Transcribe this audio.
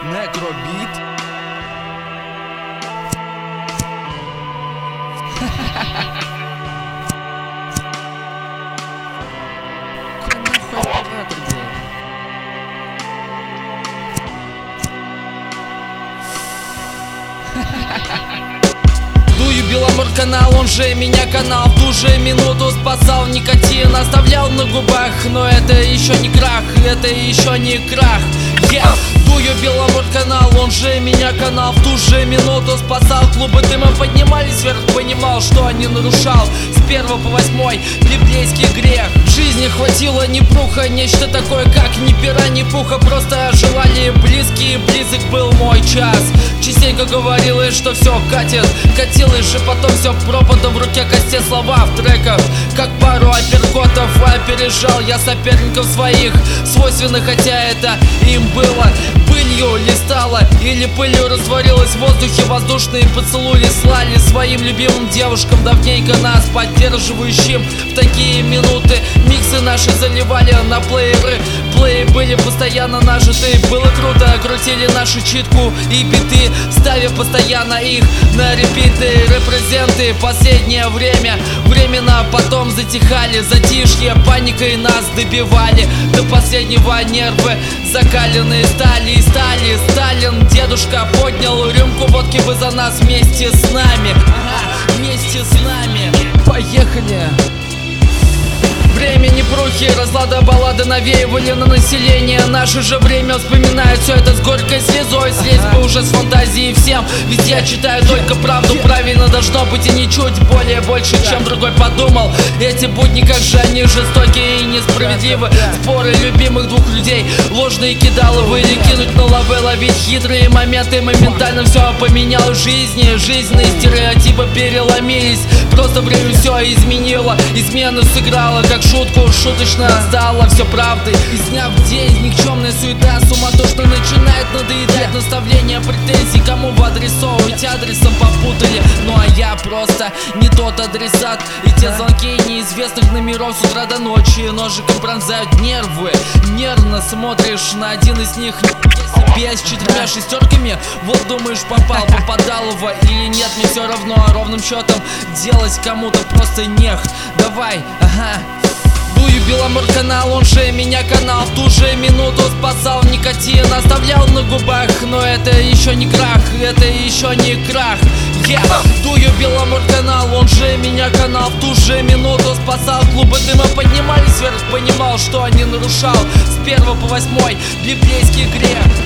Некробит. Дую Беломор канал, он же меня канал. В ту же минуту спасал никотин, оставлял на губах. Но это еще не крах, это еще не крах. Дую Беломор канал, он же меня канал. В ту же минуту спасал. Клубы дыма поднимались вверх, понимал, что не нарушал. С 1 по 8 библейский грех. В жизни хватило непруха, нечто такое, как ни пера, ни пуха. Просто желали близкие, близок был мой час. Частенько говорилось, что все катит, катилось же потом все пропадом. В руке кости слова в треках, как пару апперкотов. Опережал я соперников своих, свойственных, хотя это им было. Пылью листала или пылью растворилась в воздухе. Воздушные поцелуи слали своим любимым девушкам, давненько нас поддерживающим. В такие минуты миксы наши заливали на плееры. Плеи были постоянно нажиты. Было круто, крутили нашу читку и биты, ставя постоянно их на репиты. Репрезенты последнее время временно потом затихали. Затишье паникой нас добивали. До последнего нервы закаленные стали и стали. Сталин, дедушка, поднял рюмку водки бы за нас вместе с нами. Вместе с нами. Поехали! Время непрухи, разлада, баллады навеивали на население. Наше же время вспоминает все это с горькой слезой. Слезть бы уже с фантазией всем, ведь я читаю только правду. Правильно должно быть и ничуть более больше, чем другой подумал. Эти будни, как же они жестокие и несправедливы. Споры любимых двух людей, ложные кидаловы или кинуть на лавы, ловить хитрые моменты. Моментально все поменял жизни, жизненные стереотипы переломились. Просто время все изменило, измену сыграла как шутку, шуточно стало все правдой. Из дня в день никчемная суета суматошно начинает надоедать. Наставления, претензий, кому вы адресовывать, адресом попутали. Ну а я просто не тот адресат. И те звонки неизвестных номеров с утра до ночи ножиком пронзают нервы. Нервно смотришь на один из них себе с 4 шестерками. Вот думаешь, попадал его или нет. Мне все равно, ровным счетом делать кому-то просто нех. Давай, ага. Дую Беломор канал, он же меня канал. В ту же минуту спасал никотин, оставлял на губах. Но это еще не крах, это еще не крах. Дую Беломор канал, он же меня канал. В ту же минуту спасал. Клубы дыма поднимались вверх, понимал, что не нарушал. С 1 по 8 библейский грех.